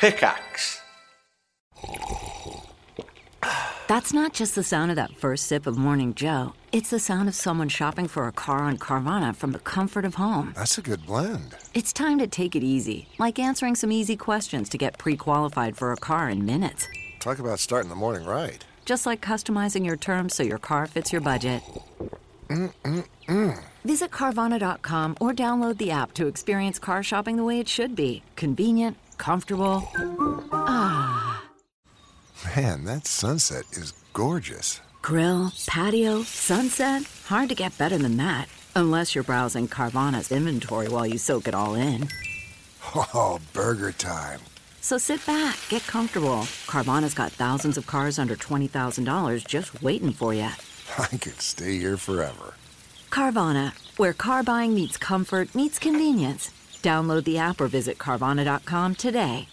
Pickaxe. That's not just the sound of that first sip of Morning Joe. It's the sound of someone shopping for a car on Carvana from the comfort of home. That's a good blend. It's time to take it easy, like answering some easy questions to get pre-qualified for a car in minutes. Talk about starting the morning right. Just like customizing your terms so your car fits your budget. Visit Carvana.com or download the app to experience car shopping the way it should be. Convenient, comfortable. Ah. Man, that sunset is gorgeous. Grill, patio, sunset. Hard to get better than that. Unless you're browsing Carvana's inventory while you soak it all in. Oh, burger time. So sit back, get comfortable. Carvana's got thousands of cars under $20,000 just waiting for you. I could stay here forever. Carvana, where car buying meets comfort meets convenience. Download the app or visit Carvana.com today.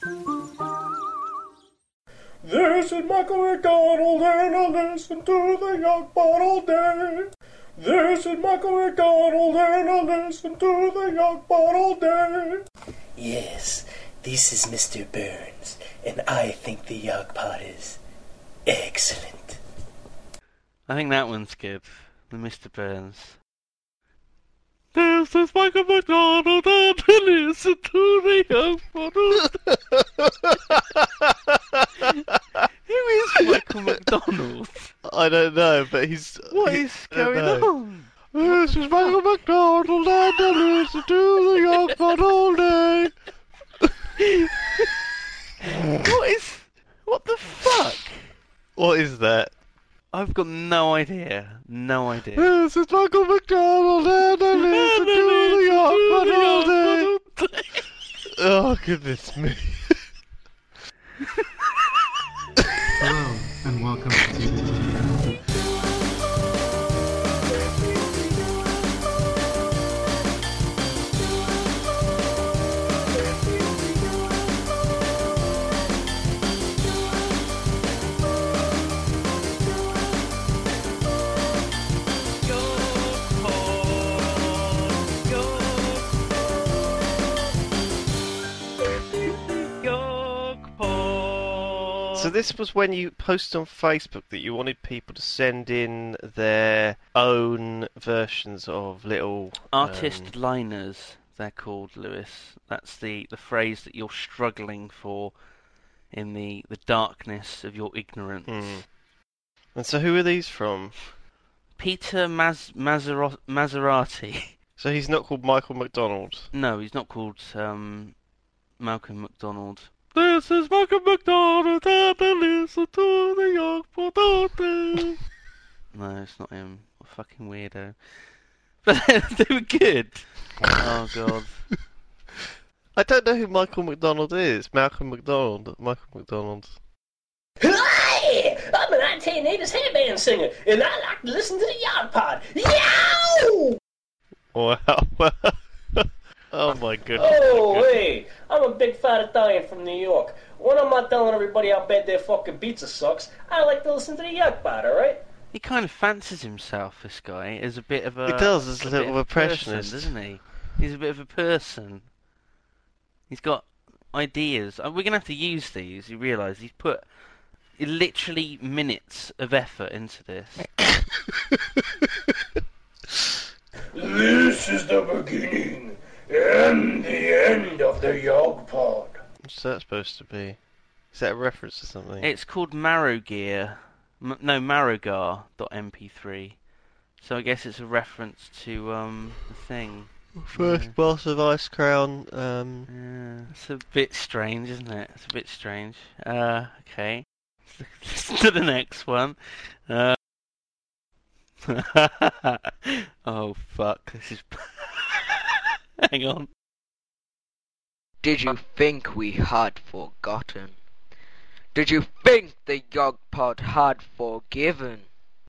This is Michael McDonald and I listen to the Yog Pod all day. This is Michael McDonald and I listen to the Yog Pod all day. Yes, this is Mr. Burns, and I think the Yog Pod is excellent. I think that one's good. The Mr. Burns. This is Michael McDonald and I listen to the Yog Pod. Who is Michael McDonald? I don't know, but he's... What is going on? This is Michael McDonald and I listen to the Yog Pod all day. What the fuck? What is that? I've got no idea. No idea. This is Michael McDonald and I listen to the Yog Pod all day. Oh, goodness me. Hello, and welcome to... So this was when you posted on Facebook that you wanted people to send in their own versions of little... Artist liners, they're called, Lewis. That's the phrase that you're struggling for in the darkness of your ignorance. And so who are these from? Peter Maserati. So he's not called Michael McDonald? No, he's not called Malcolm McDonald. This is Malcolm McDonald and I listen to the Yog Pod all day. No, it's not him. What a fucking weirdo. But they were good. Oh, God. I don't know who Michael McDonald is. Malcolm McDonald. Michael McDonald. Hi! I'm a 1980s hairband singer, and I like to listen to the Yog Pod. Yow! Wow. Oh my goodness. Oh, hey, I'm a big fat Italian from New York. When I'm not telling everybody how bad their fucking pizza sucks, I like to listen to the Yog Pod, alright? He kind of fancies himself, this guy, as a bit of a... He does, as a little impressionist. Doesn't he? He's a bit of a person. He's got ideas. We're going to have to use these, you realise. He's put literally minutes of effort into this. This is the beginning and the end of the Yog Pod. What's that supposed to be? Is that a reference to something? It's called Marrowgear. Marrowgar.mp3. So I guess it's a reference to the thing. First boss of Ice Crown. Yeah, it's a bit strange, isn't it? It's a bit strange. Okay. Listen to the next one. Oh fuck! This is. Hang on. Did you think we had forgotten? Did you think the Yog Pod had forgiven?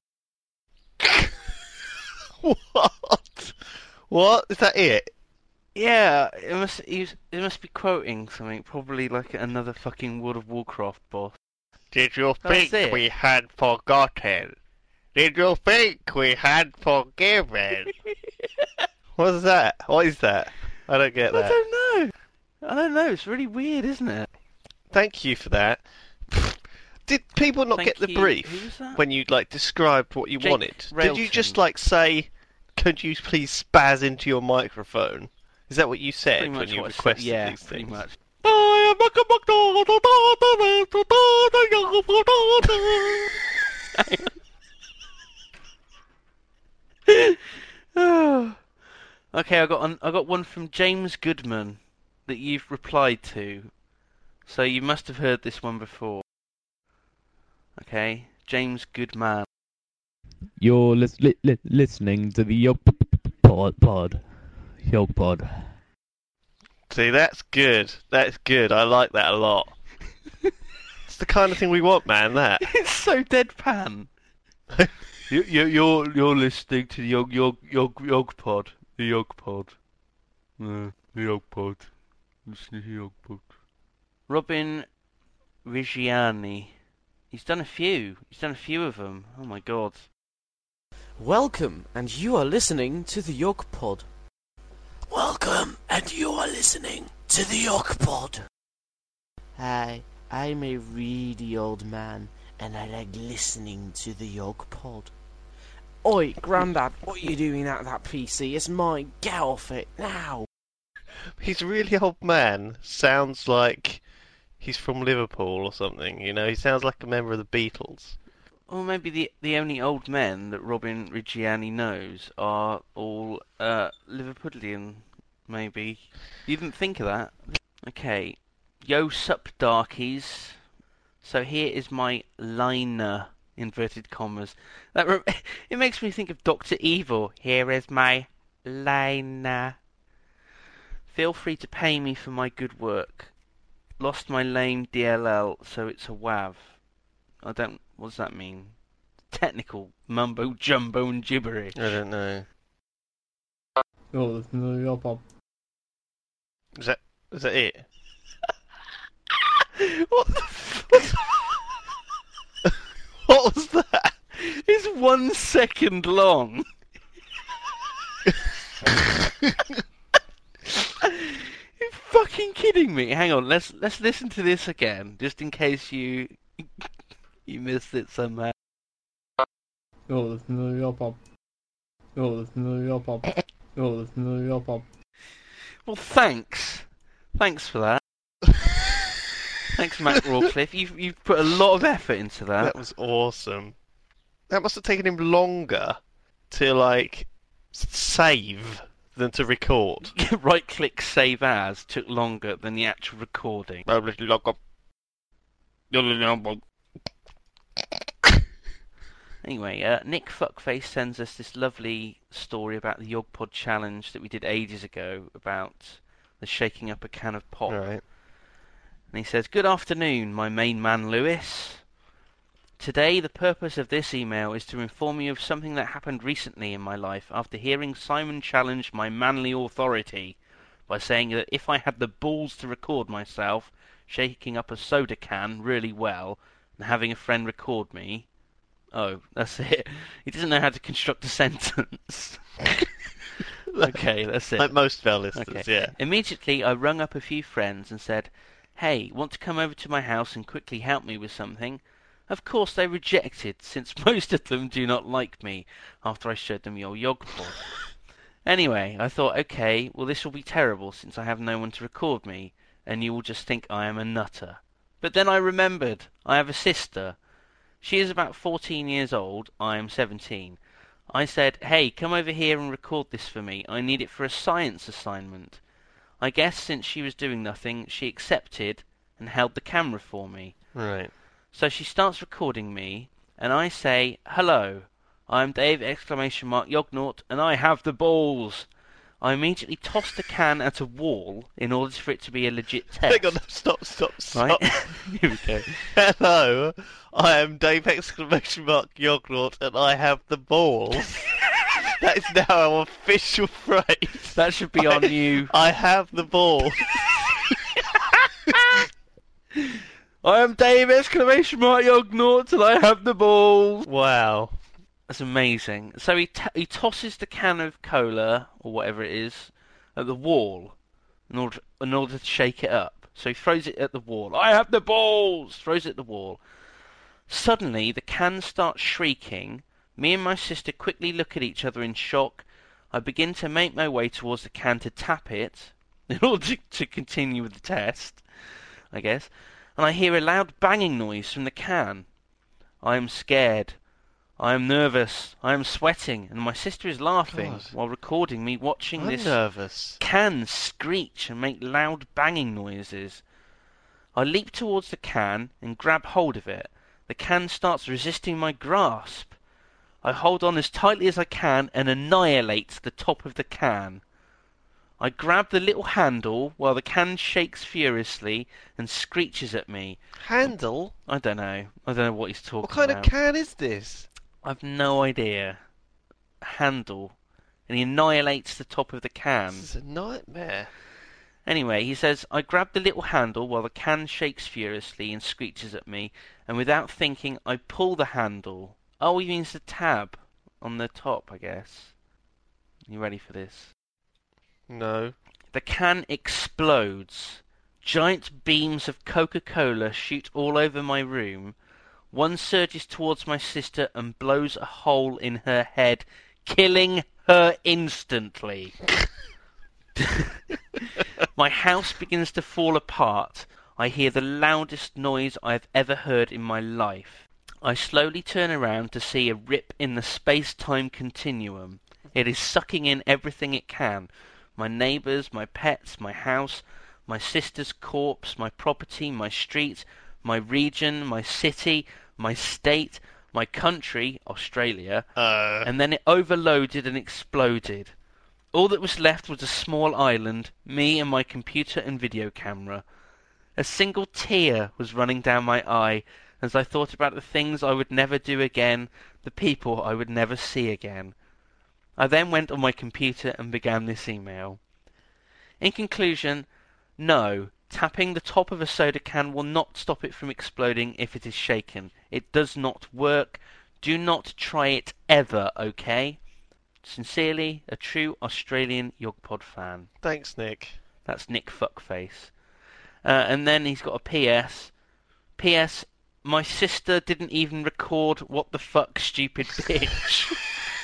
What? What? Is that it? Yeah, it must be quoting something, probably like another fucking World of Warcraft boss. Did you That's think it. we had forgotten? Did you think we had forgiven? What is that? What is that? I don't get that. I don't know. It's really weird, isn't it? Thank you for that. Did people not Thank get the you. brief Who was that? when you described what you Jake wanted? Did you Railton. just say, "Could you please spaz into your microphone"? Is that what you said Pretty when much you what I said. requested Yeah, these pretty things? much. Okay, I got one from James Goodman that you've replied to. So you must have heard this one before. Okay, James Goodman. You're listening to the Yog Pod. Yog Pod. See, that's good. That's good. I like that a lot. It's the kind of thing we want, man. That. It's so deadpan. You're listening to the Yog Pod. The Yog Pod. The Yog Pod. Listen to the Yog Pod. Robin Reggiani. He's done a few. He's done a few of them. Oh my god. Welcome, and you are listening to the Yog Pod. Welcome, and you are listening to the Yog Pod. Hi, I'm a really old man, and I like listening to the Yog Pod. Oi, Grandad, what are you doing at that PC? It's mine. Get off it now. He's a really old man. Sounds like he's from Liverpool or something. You know, he sounds like a member of the Beatles. Or maybe the only old men that Robin Reggiani knows are all Liverpudlian, maybe. You didn't think of that? Okay. Yo sup, darkies. So here is my liner, inverted commas. It makes me think of Dr. Evil. Here is my liner. Feel free to pay me for my good work. Lost my lame DLL, so it's a WAV. What does that mean? Technical mumbo jumbo and gibberish. I don't know. You're listening to the Yog Pod. Is that it? What the fuck? What was that? It's 1 second long. You're fucking kidding me. Hang on, let's listen to this again, just in case you missed it somehow. You're listening to the Yog Pod. You're listening to the Yog Pod. You're listening to the Yog Pod. Well, thanks for that. Thanks, Matt Rawcliffe. You've put a lot of effort into that. That was awesome. That must have taken him longer to save than to record. Right-click Save As took longer than the actual recording. Anyway, Nick Fuckface sends us this lovely story about the Yogpod challenge that we did ages ago about the shaking up a can of pop. Right. And he says, "Good afternoon, my main man Lewis. Today, the purpose of this email is to inform you of something that happened recently in my life after hearing Simon challenge my manly authority by saying that if I had the balls to record myself shaking up a soda can really well and having a friend record me..." Oh, that's it. He doesn't know how to construct a sentence. Okay, that's it. Like most fellas, Okay. yeah. Immediately, I rung up a few friends and said, "Hey, want to come over to my house and quickly help me with something?" Of course they rejected, since most of them do not like me, after I showed them your Yogpod. Anyway, I thought, okay, well this will be terrible, since I have no one to record me, and you will just think I am a nutter. But then I remembered, I have a sister. She is about 14 years old, I am 17. I said, "Hey, come over here and record this for me, I need it for a science assignment." I guess since she was doing nothing, she accepted and held the camera for me. Right. So she starts recording me, and I say, "Hello, I'm Dave Yognort, and I have the balls." I immediately tossed the can at a wall in order for it to be a legit test. Hang on, stop. Right? Here we go. Hello, I am Dave Yognort, and I have the balls. That is now our official phrase. That should be our new... I have the balls. I am Dave Yognort, and I have the balls. Wow. That's amazing. So he tosses the can of cola, or whatever it is, at the wall in order to shake it up. So he throws it at the wall. I have the balls! Throws it at the wall. Suddenly, the can starts shrieking. Me and my sister quickly look at each other in shock. I begin to make my way towards the can to tap it, in order to continue with the test, I guess. And I hear a loud banging noise from the can. I am scared. I am nervous. I am sweating. And my sister is laughing while recording me watching this nervous. Can screech and make loud banging noises. I leap towards the can and grab hold of it. The can starts resisting my grasp. I hold on as tightly as I can and annihilate the top of the can. I grab the little handle while the can shakes furiously and screeches at me. Handle? I don't know. I don't know what he's talking about. What kind of can is this? I've no idea. Handle. And he annihilates the top of the can. This is a nightmare. Anyway, he says, I grab the little handle while the can shakes furiously and screeches at me, and without thinking, I pull the handle. Oh, he means the tab on the top, I guess. You ready for this? No. The can explodes. Giant beams of Coca-Cola shoot all over my room. One surges towards my sister and blows a hole in her head, killing her instantly. My house begins to fall apart. I hear the loudest noise I have ever heard in my life. I slowly turn around to see a rip in the space-time continuum. It is sucking in everything it can. My neighbours, my pets, my house, my sister's corpse, my property, my street, my region, my city, my state, my country, Australia, and then it overloaded and exploded. All that was left was a small island, me and my computer and video camera. A single tear was running down my eye as I thought about the things I would never do again, the people I would never see again. I then went on my computer and began this email. In conclusion, no, tapping the top of a soda can will not stop it from exploding if it is shaken. It does not work. Do not try it ever, okay? Sincerely, a true Australian Yogpod fan. Thanks, Nick. That's Nick Fuckface. And then he's got a PS. PS, my sister didn't even record what the fuck, stupid bitch.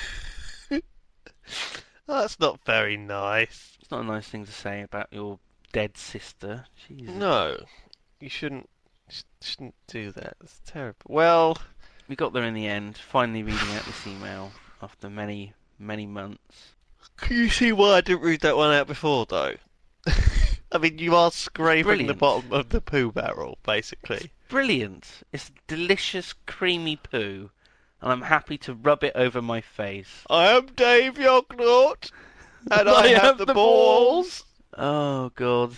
That's not very nice. It's not a nice thing to say about your dead sister. Jesus. No, you shouldn't do that. It's terrible. Well, we got there in the end, finally reading out this email after many months. Can you see why I didn't read that one out before, though? I mean, you are scraping the bottom of the poo barrel, basically. It's brilliant. It's delicious, creamy poo, and I'm happy to rub it over my face. I am Dave Yognort, and I have the balls. Oh, God.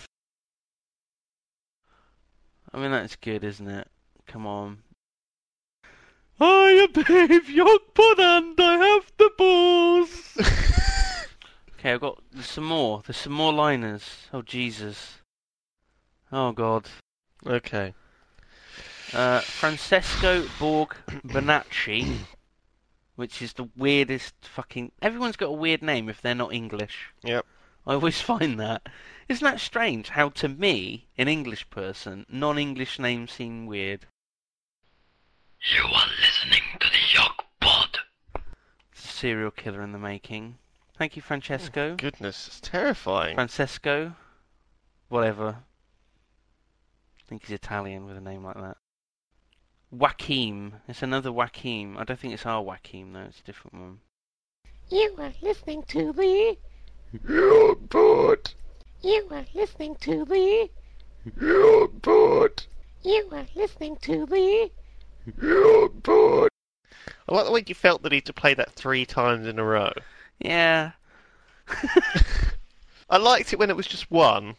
I mean, that's good, isn't it? Come on. I am Dave Yogbod and I have the balls. Okay, I've got some more. There's some more liners. Oh, Jesus. Oh, God. Okay. Francesco Borg Bonacci, which is the weirdest fucking... Everyone's got a weird name if they're not English. Yep. I always find that. Isn't that strange how, to me, an English person, non-English names seem weird? You are listening to the Yogpod. Serial killer in the making. Thank you, Francesco. Oh, goodness, it's terrifying. Francesco. Whatever. I think he's Italian with a name like that. Joaquim. It's another Joaquim. I don't think it's our Joaquim, though. It's a different one. You are listening to the Yogpod. You are listening to the Yogpod. You are listening to the Yogpod. I like the way you felt the need to play that 3 times in a row. Yeah. I liked it when it was just 1.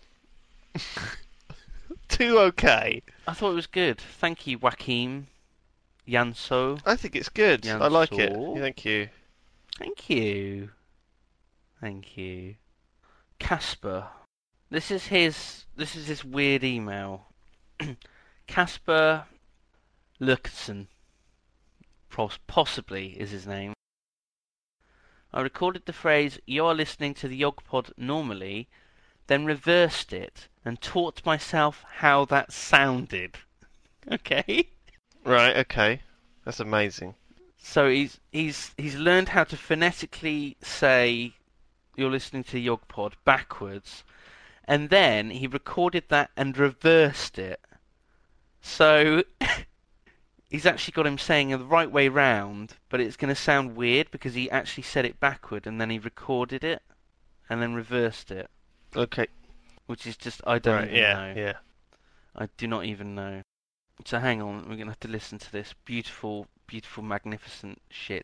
2, okay. I thought it was good. Thank you, Joaquim. Janso. I think it's good. Janso. I like it. Thank you. Thank you. Thank you. Casper. This is his weird email. Casper Lurkson. Possibly is his name. I recorded the phrase, "You are listening to the Yogpod normally," then reversed it, and taught myself how that sounded. Okay? Right, okay. That's amazing. So he's learned how to phonetically say you're listening to Yogpod backwards, and then he recorded that and reversed it. So he's actually got him saying it the right way round, but it's going to sound weird because he actually said it backward and then he recorded it and then reversed it. Okay. Which is just, I don't even know. Yeah. I do not even know. So hang on, we're going to have to listen to this beautiful, beautiful, magnificent shit.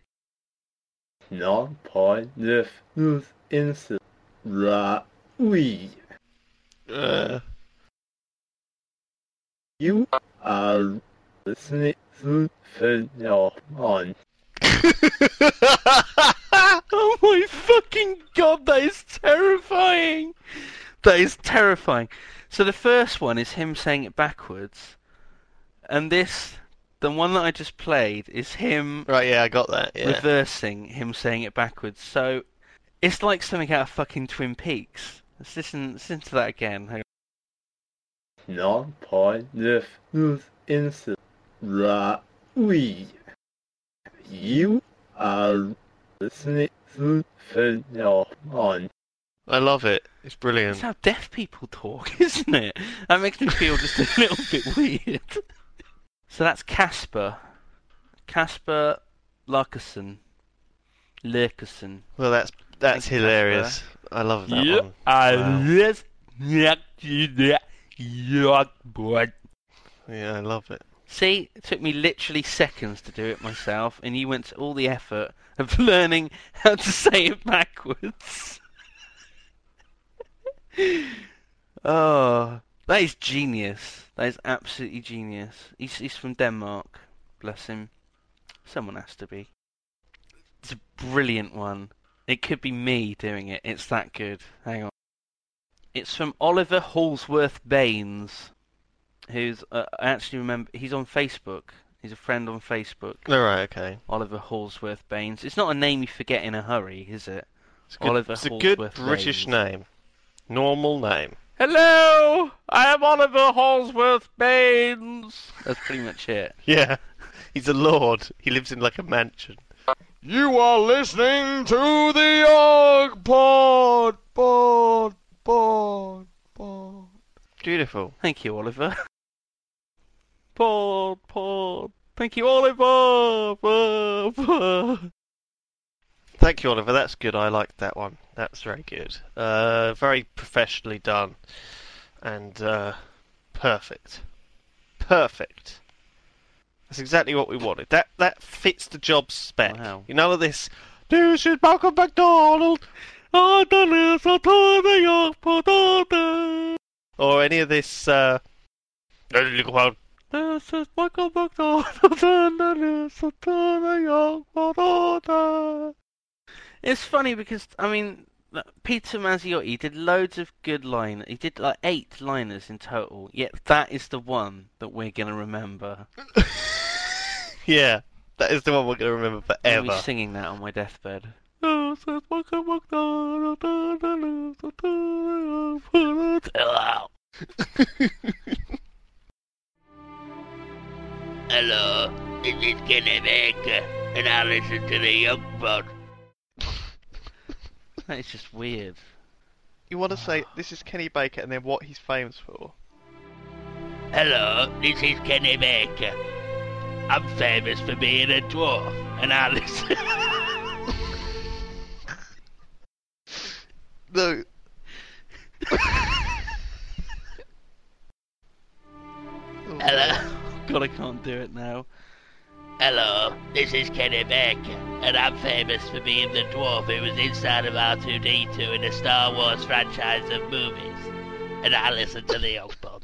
You are listening to Phenomenon. Oh my fucking god, that is terrifying! That is terrifying. So the first one is him saying it backwards, and the one that I just played, is him... Right, yeah, I got that, yeah. Reversing him saying it backwards. So it's like something out of fucking Twin Peaks. Let's listen to that again. Hang on. You are listening to Phenomenon. I love it. It's brilliant. That's how deaf people talk, isn't it? That makes me feel just a little bit weird. So that's Casper. Casper Larkerson. Well, that's hilarious. Casper. I love that one. Wow. Yeah, I love it. See, it took me literally seconds to do it myself, and you went to all the effort of learning how to say it backwards. Oh, that is genius. That is absolutely genius. He's from Denmark. Bless him. Someone has to be. It's a brilliant one. It could be me doing it. It's that good. Hang on. It's from Oliver Halsworth Baines, who's, I actually remember, he's on Facebook. He's a friend on Facebook. Oh, right, okay. Oliver Halsworth Baines. It's not a name you forget in a hurry, is it? It's a good British name. Normal name. Hello! I am Oliver Halsworth Baines! That's pretty much it. Yeah. He's a lord. He lives in like a mansion. You are listening to the Yogpod. Pod. Beautiful. Thank you, Oliver. Pod. Thank you, Oliver. Thank you, Oliver. That's good. I liked that one. That's very good. Very professionally done. And perfect. Perfect. That's exactly what we wanted. That fits the job spec. Wow. You know this. This is Malcolm McDonald. Or any of this. This is Michael McDonald. It's funny because, I mean, Peter Mazziotti did loads of good liners. He did like 8 liners in total. Yet that is the one that we're going to remember. Yeah, that is the one we're going to remember forever. I'll be singing that on my deathbed. Hello, this is Kenny Baker, and I listen to the Yogpod. That is just weird. You want to say, this is Kenny Baker, and then what he's famous for? Hello, this is Kenny Baker. I'm famous for being a dwarf, and I listen... No. Hello. God, I can't do it now. Hello, this is Kenny Baker, and I'm famous for being the dwarf who was inside of R2-D2 in the Star Wars franchise of movies. And I listen to the Yogpod.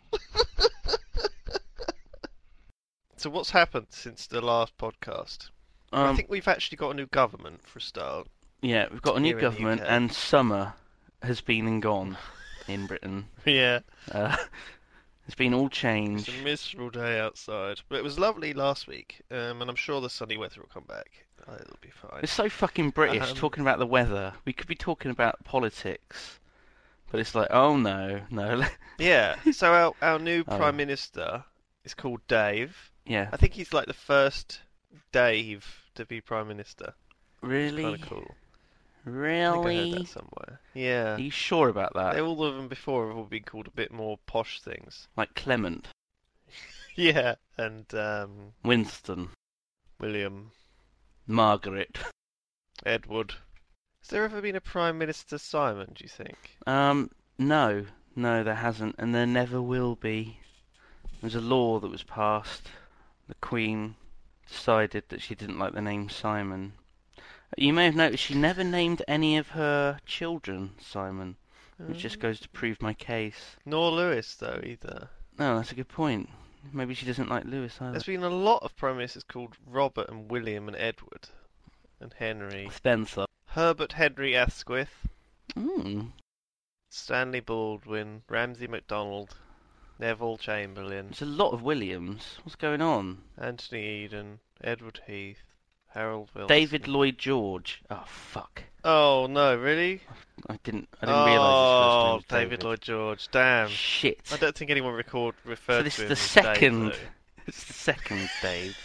So what's happened since the last podcast? I think we've actually got a new government for a start. Yeah, we've got a new Here in the government, UK. and summer has been and gone in Britain. Yeah. It's been all changed. It's a miserable day outside, but it was lovely last week, and I'm sure the sunny weather will come back. It'll be fine. It's so fucking British talking about the weather. We could be talking about politics, But it's like, oh no. Yeah. So our new Oh. Prime Minister is called Dave. Yeah. I think he's like the first Dave to be Prime Minister. Really? Kind of cool. I think I Really? heard that somewhere. Yeah. Are you sure about that? All of them before have all been called a bit more posh things. Like Clement, Yeah. And Winston, William, Margaret. Edward. Has there ever been a Prime Minister Simon, do you think? No, there hasn't, and there never will be. There's a law that was passed. The Queen decided that she didn't like the name Simon. You may have noticed she never named any of her children Simon, which just goes to prove my case. Nor Lewis, though, either. No, that's a good point. Maybe she doesn't like Lewis either. There's been a lot of Prime Ministers called Robert and William and Edward and Henry. Spencer. Herbert Henry Asquith. Stanley Baldwin. Ramsay MacDonald. Neville Chamberlain. There's a lot of Williams. What's going on? Anthony Eden. Edward Heath. Harold Wilson. David Lloyd George. Oh, fuck. Oh, no, really? I didn't realise his first name was David Lloyd George. Damn. Shit. I don't think anyone referred So to this him is the as second. Dave, It's the second Dave.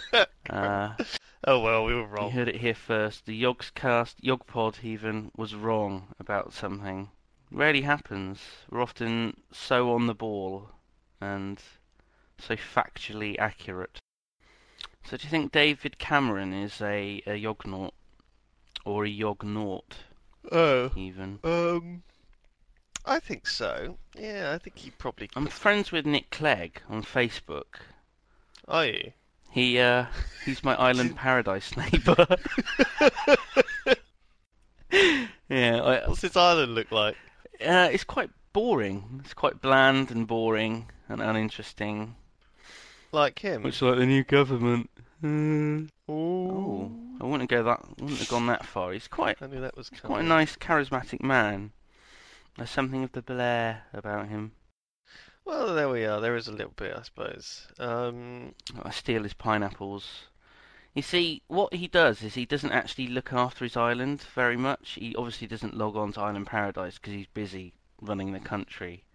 Oh well, we were wrong. You heard it here first. The Yogpod even was wrong about something. Rarely happens. We're often so on the ball and so factually accurate. So do you think David Cameron is a Yognaut? Or a Yognaut? Oh. Even. I think so. Yeah, I think he probably I'm friends with Nick Clegg on Facebook. Are you? He's my Island Paradise neighbour. Yeah. What's his island look like? It's quite boring. It's quite bland and boring and uninteresting. Like him? Much like the new government. Ooh. Oh, I wouldn't have gone that far. He's quite. I knew that was quite a nice, charismatic man. There's something of the Blair about him. Well, there we are. There is a little bit, I suppose. I steal his pineapples. You see, what he does is he doesn't actually look after his island very much. He obviously doesn't log on to Island Paradise because he's busy running the country.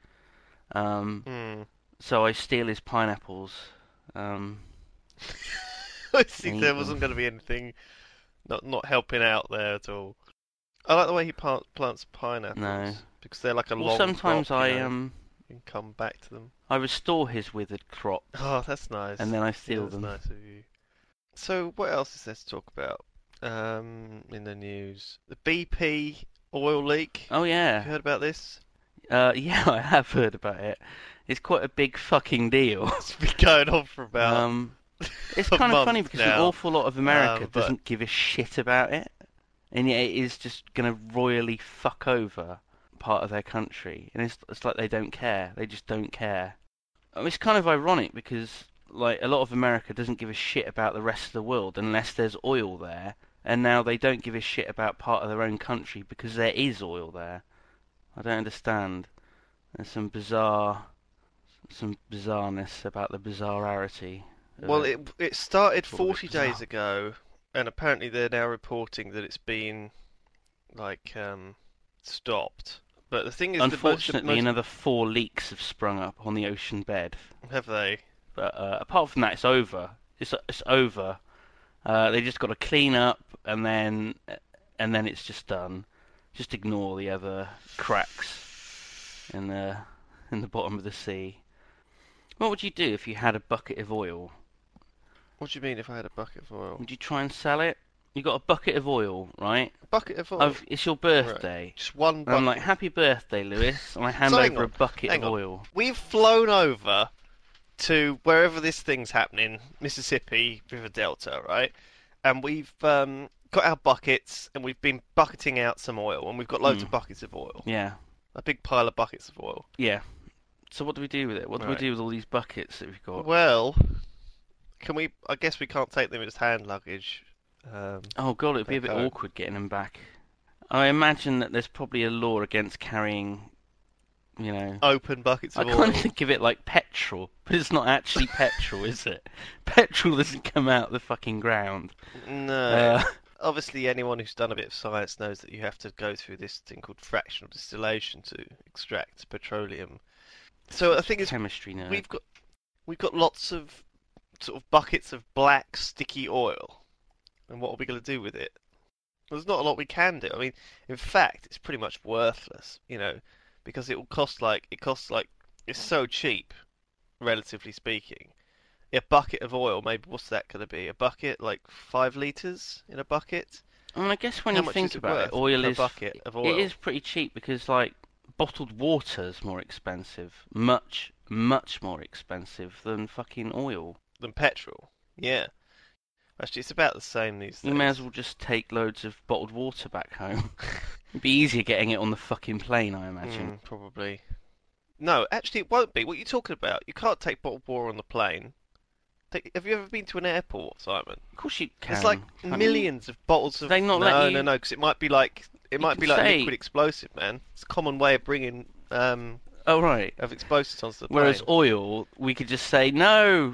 So I steal his pineapples. I think there wasn't going to be anything not helping out there at all. I like the way he plants pineapples. No. Because they're like a Well, long sometimes crop, you know. I You can come back to them. I restore his withered crops. Oh, that's nice. And then I steal that's them. Nice of you. So, what else is there to talk about in the news? The BP oil leak. Oh yeah. Have you heard about this? Yeah, I have heard about it. It's quite a big fucking deal. It's been going on for about. It's a kind of month funny because now. an awful lot of America But- doesn't give a shit about it, and yet it is just going to royally fuck over part of their country, and it's like they don't care. They just don't care. I mean, it's kind of ironic because like a lot of America doesn't give a shit about the rest of the world unless there's oil there, and now they don't give a shit about part of their own country because there is oil there. I don't understand. There's some bizarreness about the bizarrarity. of Well, it. it started It's all a bit 40 days bizarre. ago, and apparently they're now reporting that it's been like stopped. But the thing is, Unfortunately, most, another 4 leaks have sprung up on the ocean bed. have they? But apart from that, it's over. It's over. They just got to clean up, and then it's just done. Just ignore the other cracks in the bottom of the sea. What would you do if you had a bucket of oil? What do you mean if I had a bucket of oil? Would you try and sell it? You got a bucket of oil, right? A bucket of oil? It's your birthday. Right. Just one And bucket. I'm like, happy birthday, Lewis. And I hand So hang over a on, bucket hang of on. oil. We've flown over to wherever this thing's happening, Mississippi River Delta, right? And we've got our buckets, and we've been bucketing out some oil, and we've got loads of buckets of oil. Yeah. A big pile of buckets of oil. Yeah. So what do we do with it? What do we Right. do with all these buckets that we've got? Well, can we? I guess we can't take them as hand luggage. Oh god, it'd be a bit home. awkward getting them back. I imagine that there's probably a law against carrying, you know... Open buckets I of oil. can't think of it like petrol, but it's not actually petrol, is it? Petrol doesn't come out of the fucking ground. No. obviously anyone who's done a bit of science knows that you have to go through this thing called fractional distillation to extract petroleum. So the thing is, chemistry nerd. we've got lots of sort of buckets of black sticky oil, and what are we going to do with it? There's not a lot we can do. I mean, in fact, it's pretty much worthless, because it costs like it's so cheap, relatively speaking. A bucket of oil, maybe what's that going to be? A bucket, like 5 litres in a bucket? I mean, I guess when How you much think is it about it, worth oil per is bucket of oil? It is pretty cheap because like bottled water's more expensive, much more expensive than fucking oil. Than petrol, yeah. Actually, it's about the same these days. You may as well just take loads of bottled water back home. It'd be easier getting it on the fucking plane, I imagine. Probably. No, actually, it won't be. What are you talking about? You can't take bottled water on the plane. Have you ever been to an airport, Simon? Of course you can. There's like millions of bottles of. They not no, let you... no, because it might be like liquid explosive, man. It's a common way of bringing. Oh right. Of explosives onto the plane. Whereas oil, we could just say no,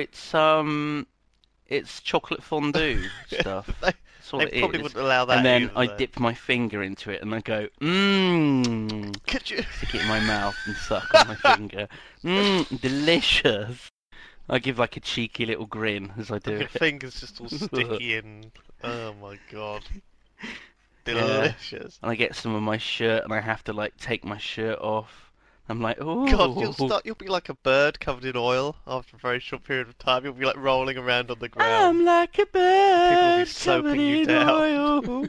it's chocolate fondue stuff. They probably wouldn't allow that. And then either, I though. dip my finger into it and I go, Could you stick it in my mouth and suck on my finger. Delicious. I give like a cheeky little grin as I do Your it. finger's just all sticky and oh my god, delicious. And I get some of my shirt and I have to like take my shirt off. I'm like, oh God, you'll be like a bird covered in oil after a very short period of time. You'll be like rolling around on the ground. I'm like a bird. People will be soaping you down. Oil.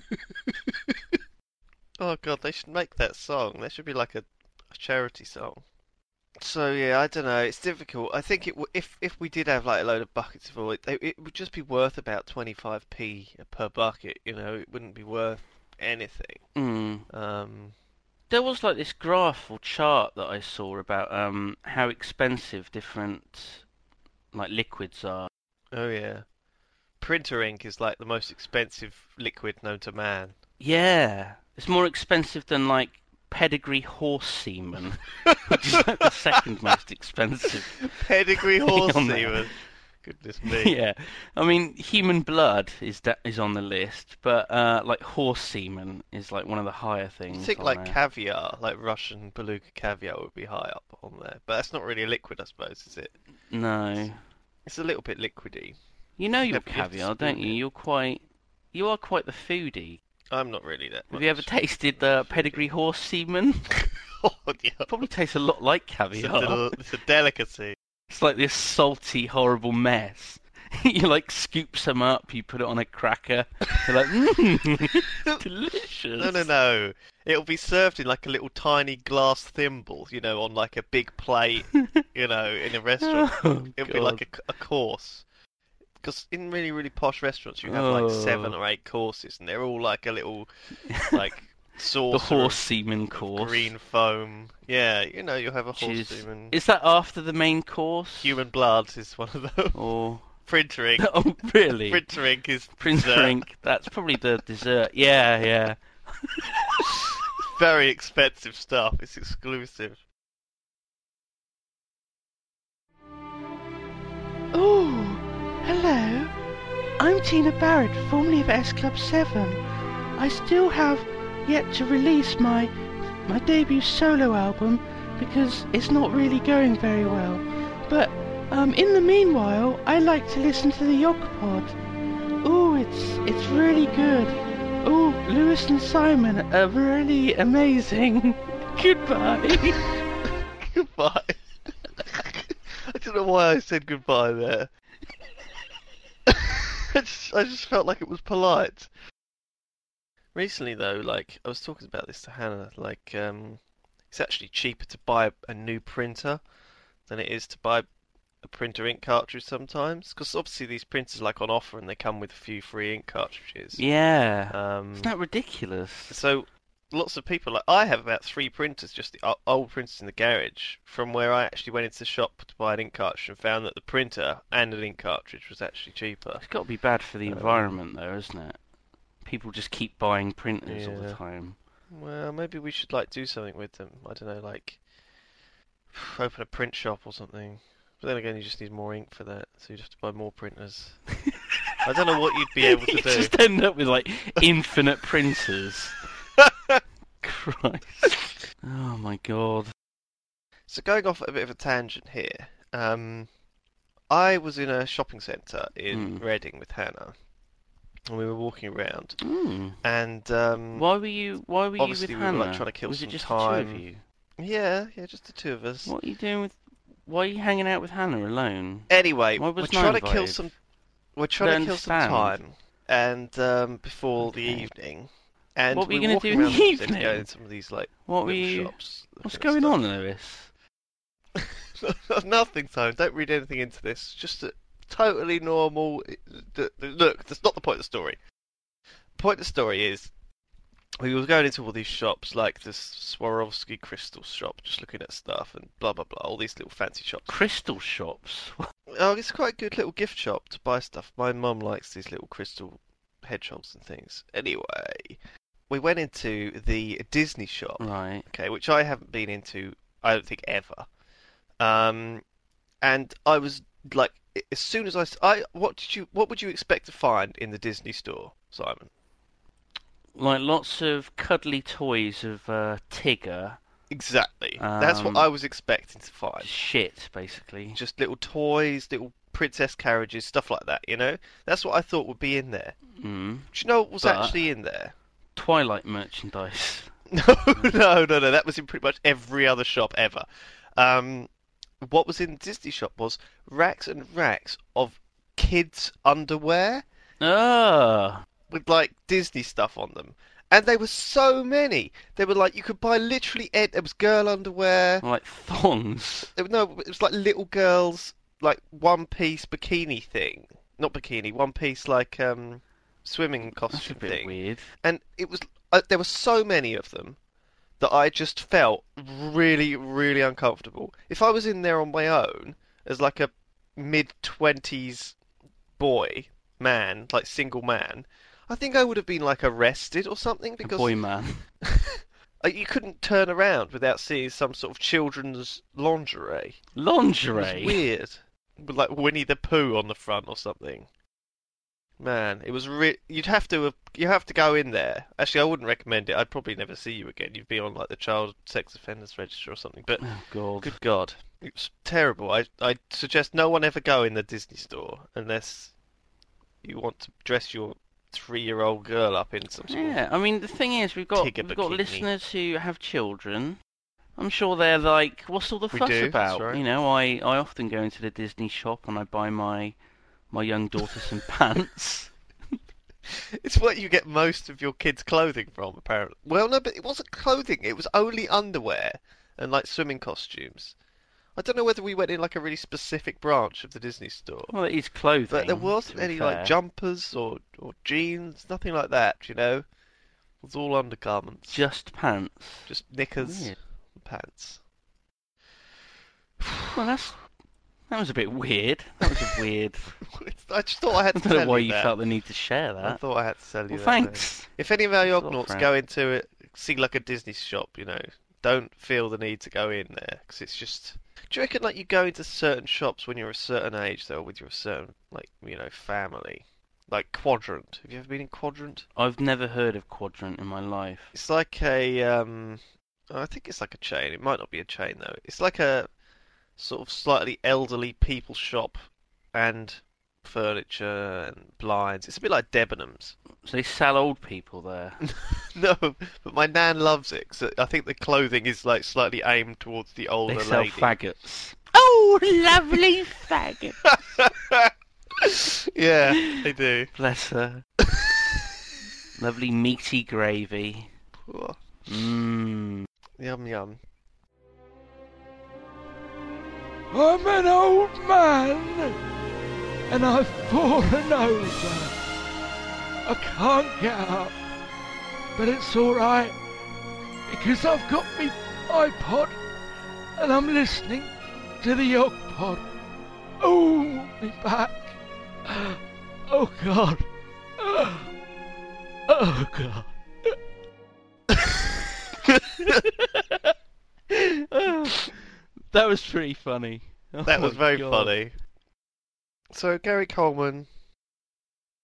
Oh God, they should make that song. That should be like a charity song. So yeah, I don't know. It's difficult. I think if we did have like a load of buckets of oil, it would just be worth about 25p per bucket. It wouldn't be worth anything. There was like this graph or chart that I saw about how expensive different like liquids are. Oh yeah, printer ink is like the most expensive liquid known to man. Yeah, it's more expensive than like pedigree horse semen, which is like the second most expensive. Pedigree horse semen. Goodness me. Yeah, I mean human blood is on the list, but like horse semen is like one of the higher things. You think on like there. caviar, like Russian beluga caviar, would be high up on there, but that's not really a liquid, I suppose, is it? No. It's a little bit liquidy. You know your Have to caviar, don't you? You are quite the foodie. I'm not really that. Have you ever tasted the pedigree horse semen? Oh, yeah. Probably tastes a lot like caviar. It's a delicacy. It's like this salty, horrible mess. You like scoop some up, you put it on a cracker. You're like, delicious. No. It'll be served in like a little tiny glass thimble, on like a big plate, in a restaurant. Oh, It'll be like a course. Because in really, really posh restaurants, you have like 7 or 8 courses, and they're all like a little, like, saucer. The horse semen course. Green foam. Yeah, you'll have a horse semen. Is that after the main course? Human blood is one of those. Or printer ink. Oh, really? Printer ink is printer dessert. ink. That's probably the dessert. Yeah. Very expensive stuff. It's exclusive. Oh, hello. I'm Tina Barrett, formerly of S Club 7. I still have yet to release my debut solo album because it's not really going very well. But in the meanwhile, I like to listen to the Yogpod. Oh, it's really good. Oh, Lewis and Simon are really amazing. Goodbye. Goodbye. I don't know why I said goodbye there. I just felt like it was polite. Recently, though, like, I was talking about this to Hannah, like, it's actually cheaper to buy a new printer than it is to buy a printer ink cartridge sometimes. Because obviously these printers are, like, on offer and they come with a few free ink cartridges. Yeah. Isn't that ridiculous? So, lots of people, like, I have about 3 printers, just the old printers in the garage, from where I actually went into the shop to buy an ink cartridge and found that the printer and an ink cartridge was actually cheaper. It's got to be bad for the environment, though, isn't it? People just keep buying printers all the time. Well, maybe we should, like, do something with them. I don't know, like, open a print shop or something. But then again, you just need more ink for that, so you have to buy more printers. I don't know what you'd be able to You do. just end up with like infinite printers. Christ. Oh my god. So going off at a bit of a tangent here, I was in a shopping centre in Reading with Hannah, and we were walking around. And Why were you with obviously we Hannah? were like trying to kill was some it just time. the two of you? Yeah, just the two of us. What are you doing with? Why are you hanging out with Hannah alone? Anyway, Why we're was trying no to kill invited? some. We're trying to kill some understand. time, and before the evening. And What were you we gonna walking do in around the shopping centre, evening? going in some of these like What were little you? shops. What's looking at going stuff. on, Lewis? Nothing, Tone. Don't read anything into this. Just a totally normal. Look, that's not the point of the story. The point of the story is we were going into all these shops, like the Swarovski crystal shop, just looking at stuff and blah blah blah. All these little fancy shops. Crystal shops. Oh, it's quite a good little gift shop to buy stuff. My mum likes these little crystal hedgehogs and things. Anyway, we went into the Disney shop, Right. okay, which I haven't been into, I don't think ever. And I was like, as soon as what would you expect to find in the Disney store, Simon? Like lots of cuddly toys of Tigger. Exactly. That's what I was expecting to find. Shit, basically. Just little toys, little princess carriages, stuff like that, you know? That's what I thought would be in there. Mm. Do you know what was But- actually in there? Twilight merchandise. No. That was in pretty much every other shop ever. What was in the Disney shop was racks and racks of kids' underwear with like Disney stuff on them. And there were so many. They were like, you could buy literally, there was girl underwear. Like thongs. No, it was like little girls, like one-piece bikini thing. Not bikini, one-piece like swimming costume That's a bit thing. weird. And it was, there were so many of them that I just felt really, really uncomfortable. If I was in there on my own, as like a mid-20s man, like single man, I think I would have been like arrested or something because Boy man. you couldn't turn around without seeing some sort of children's lingerie. Lingerie? It was weird. With like Winnie the Pooh on the front or something. Man, it was you have to go in there. Actually, I wouldn't recommend it. I'd probably never see you again. You'd be on like the child sex offenders register or something. But Oh god. good God, it was terrible. I suggest no one ever go in the Disney store unless you want to dress your 3-year-old girl up in some sort of Yeah, I mean the thing is we've got Tigger bikini. listeners who have children. I'm sure they're like, what's all the We fuss do, about? that's right. You know, I often go into the Disney shop and I buy my young daughter some pants. It's what you get most of your kids' clothing from, apparently. Well, no, but it wasn't clothing. It was only underwear and like swimming costumes. I don't know whether we went in like a really specific branch of the Disney store. Well, it is clothing. But there to wasn't be any fair. like jumpers or jeans, nothing like that, you know? It was all undergarments. Just pants. Just knickers Weird. and pants. Well, that was a bit weird. That was a weird. I just thought I had I to don't know tell why you you that. felt the need to share I that. thought I had to tell you Well, that. thanks. If any of our Thanks a lot, Yognauts Frank. go into it, see like a Disney shop, you know, don't feel the need to go in there because it's just. Do you reckon like you go into certain shops when you're a certain age though, with your certain like family, like Quadrant? Have you ever been in Quadrant? I've never heard of Quadrant in my life. It's like a I think it's like a chain. It might not be a chain though. It's like a sort of slightly elderly people shop and furniture and blinds. It's a bit like Debenhams. So they sell old people there. No, but my nan loves it. So I think the clothing is like slightly aimed towards the older They sell lady. faggots. Oh, lovely faggot. Yeah, they do. Bless her. Lovely meaty gravy. Oh, Mmm. yum yum. I'm an old man, and I've fallen over. I can't get up, but it's alright, because I've got me iPod, and I'm listening to the Yog Pod. Oh, me back. Oh, God. Oh, God. That was pretty funny. Oh That was my very God. funny. So Gary Coleman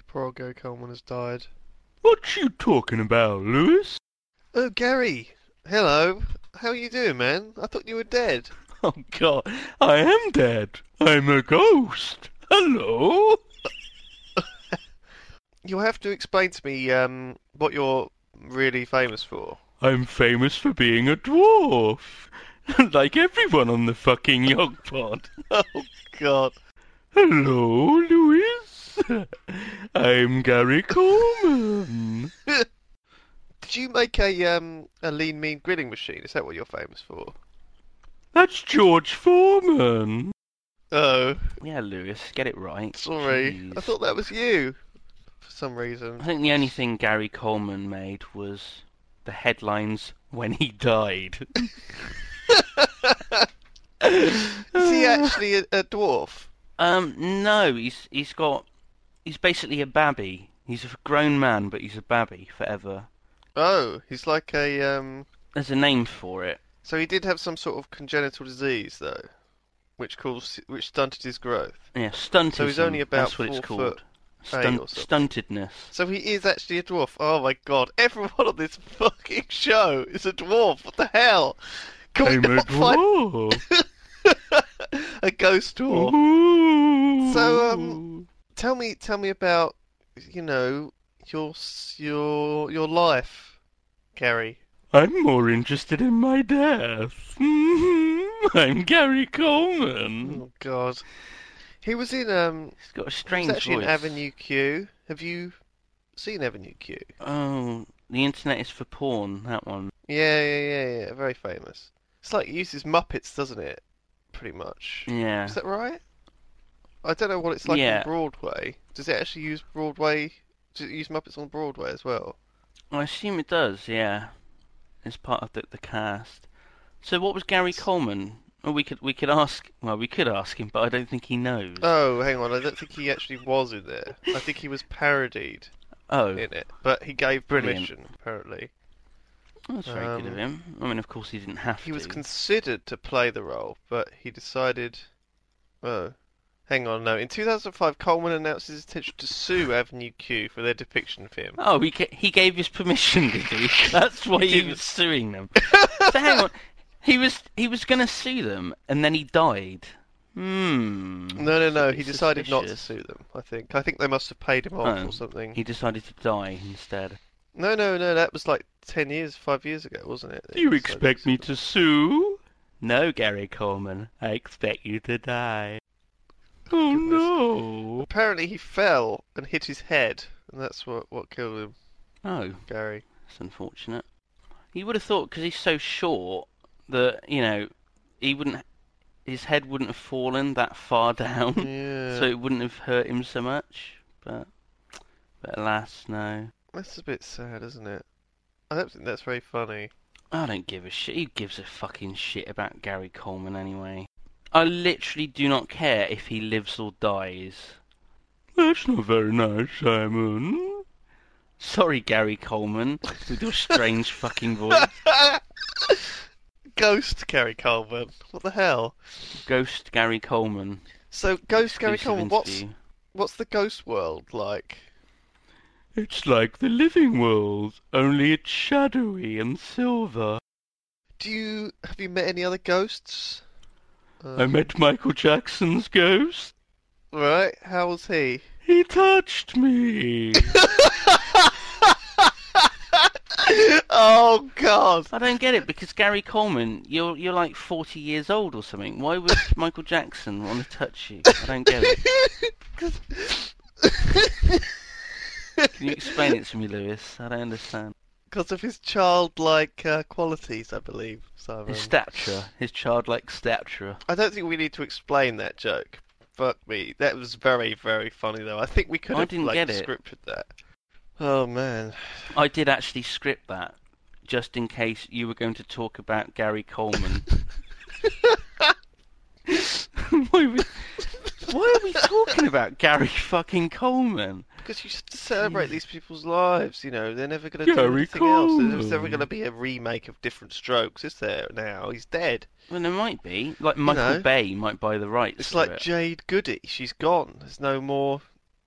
Poor old Gary Coleman has died. What you talking about, Lewis? Oh, Gary. Hello. How are you doing, man? I thought you were dead. Oh, God. I am dead. I'm a ghost. Hello? You'll have to explain to me what you're really famous for. I'm famous for being a dwarf. Like everyone on the fucking Yog Pod. Oh, God. Hello, Lewis. I'm Gary Coleman. Did you make a lean mean grilling machine? Is that what you're famous for? That's George Foreman. Oh. Yeah, Lewis, get it right. Sorry. Jeez. I thought that was you. For some reason. I think the only thing Gary Coleman made was the headlines when he died. Is he actually a dwarf? No, he's basically a babby. He's a grown man, but he's a babby forever. Oh, he's like a There's a name for it. So he did have some sort of congenital disease, though, which stunted his growth. Yeah, stunted. So he's only about that's what it's 4 called. foot 8 or something. Stuntedness. So he is actually a dwarf. Oh my God! Everyone on this fucking show is a dwarf. What the hell? Can we not find a ghost dwarf? Ooh. So tell me about your life, Gary. I'm more interested in my death. I'm Gary Coleman. Oh God. He was in He's got a strange he was actually voice. in Avenue Q. Have you seen Avenue Q? Oh, the internet is for porn. That one. Yeah. Very famous. It's like it uses Muppets, doesn't it? Pretty much. Yeah. Is that right? I don't know what it's like Yeah. on Broadway. Does it actually use Broadway? Does it use Muppets on Broadway as well? I assume it does. Yeah. It's part of the cast. So what was Gary Coleman? Well, we could ask. Well, we could ask him, but I don't think he knows. Oh, hang on. I don't think he actually was in there. I think he was parodied in it, but he gave permission, apparently. That's very good of him. I mean, of course, he didn't have to. He was considered to play the role, but he decided... Oh, hang on, no. In 2005, Coleman announced his intention to sue Avenue Q for their depiction of him. Oh, he gave his permission, did he? That's why he was suing them. So hang on, he was going to sue them, and then he died. No. He decided not to sue them. I think they must have paid him off or something. He decided to die instead. No. That was like 5 years ago, wasn't it? Do you expect me to sue? No, Gary Coleman. I expect you to die. Oh no! Apparently he fell and hit his head, and that's what killed him. Oh, Gary. That's unfortunate. You would have thought, because he's so short, that his head wouldn't have fallen that far down, Yeah. so it wouldn't have hurt him so much. But alas, no. That's a bit sad, isn't it? I don't think that's very funny. I don't give a shit. Who gives a fucking shit about Gary Coleman anyway? I literally do not care if he lives or dies. That's not very nice, Simon. Sorry, Gary Coleman, with your strange fucking voice. Ghost Gary Coleman. What the hell? Ghost Gary Coleman. So, Ghost Gary Exclusive Coleman, interview. what's the ghost world like? It's like the living world, only it's shadowy and silver. Have you met any other ghosts? I met Michael Jackson's ghost. Right, how was he? He touched me. Oh God! I don't get it, because Gary Coleman, you're like 40 years old or something. Why would Michael Jackson want to touch you? I don't get it. Can you explain it to me, Lewis? I don't understand. Because of his childlike qualities, I believe, Simon. His stature, his childlike stature. I don't think we need to explain that joke. Fuck me. That was very, very funny, though. I think we could have get it. scripted that. Oh, man. I did actually script that, just in case you were going to talk about Gary Coleman. Why are we talking about Gary fucking Coleman? Because you have to celebrate these people's lives, you know. They're never going to do Gary anything else. There's Coleman. never going to be a remake of Different Strokes, is there, now? He's dead. Well, there might be. Like, Michael Bay might buy the rights It's to like it. Jade Goody. She's gone. There's no more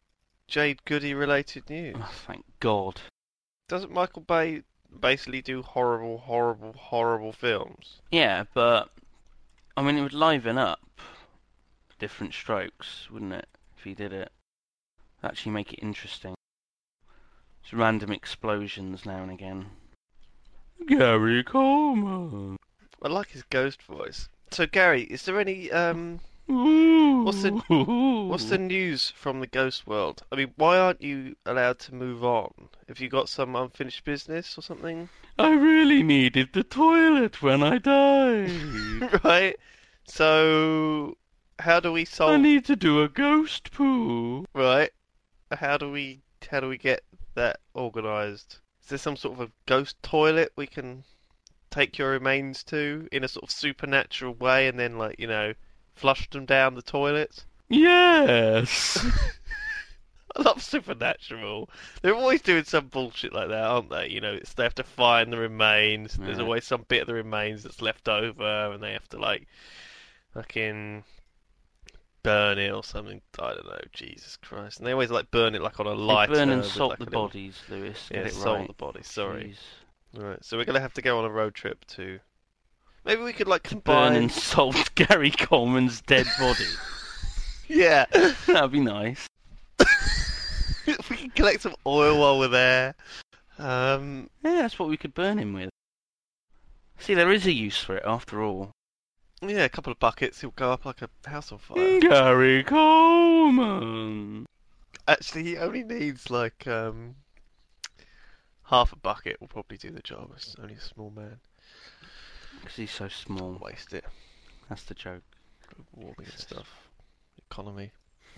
Jade Goody related news. Oh, thank God. Doesn't Michael Bay basically do horrible, horrible, horrible films? Yeah, but I mean, it would liven up Different Strokes, wouldn't it? If he did it, actually make it interesting. Just random explosions now and again. Gary Coleman. I like his ghost voice. So Gary, is there any what's the news from the ghost world? I mean, why aren't you allowed to move on? Have you got some unfinished business or something? I really needed the toilet when I died. Right. So how do we solve? I need to do a ghost poo. Right. How do we get that organised? Is there some sort of a ghost toilet we can take your remains to in a sort of supernatural way, and then, like, you know, flush them down the toilet? Yes. I love Supernatural. They're always doing some bullshit like that, aren't they? You know, they have to find the remains. There's always some bit of the remains that's left over, and they have to, like, fucking burn it or something. I don't know. Jesus Christ! And they always like burn it like on a lighter. Burn and salt like the bodies, Lewis. Yeah, Get it salt right. the bodies. Sorry. Jeez. Right. So we're gonna have to go on a road trip to. Maybe we could like Burn combine. and salt Gary Coleman's dead body. Yeah. That'd be nice. We can collect some oil while we're there. Yeah, that's what we could burn him with. See, there is a use for it after all. Yeah, a couple of buckets. He'll go up like a house on fire. Gary Coleman. Actually, he only needs like half a bucket. Will probably do the job. It's only a small man. Because he's so small. Waste it. That's the joke. Warming and stuff. Economy.